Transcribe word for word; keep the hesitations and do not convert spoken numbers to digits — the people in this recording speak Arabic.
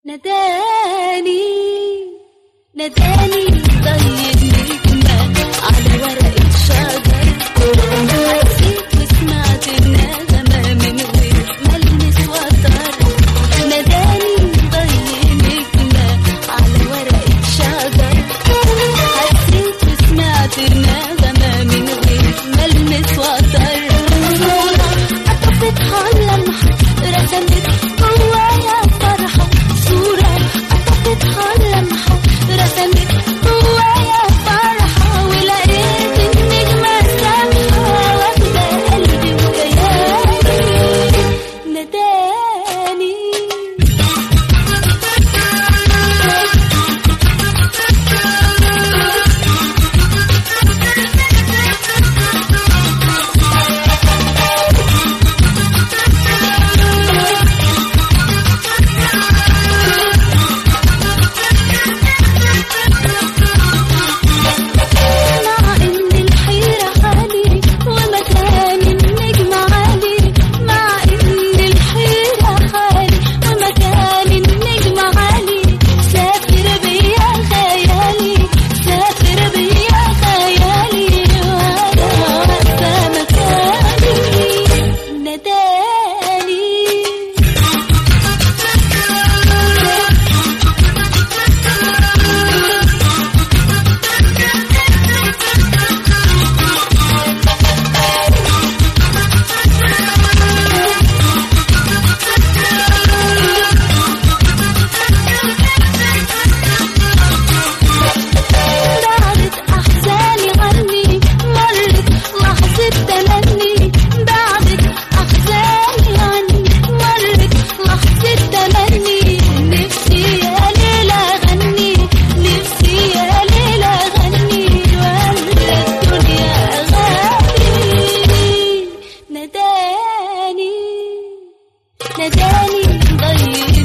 ناداني ناداني زي النجمة على ورقة شجر، حسيت وسمعت النغمة من غير ملمس وتر. ناداني زي النجمة على ورقة شجر، حسيت وسمعت النغمة من غير ملمس وتر. صورة أطفتها لمحة رسمت جوايا فرحة، صورة أطفتها لمحة رسمت جوايا فرحة، ولقيت النجمة سامحة واخدة قلبي وكياني. ناداني ناداني ناداني ضيق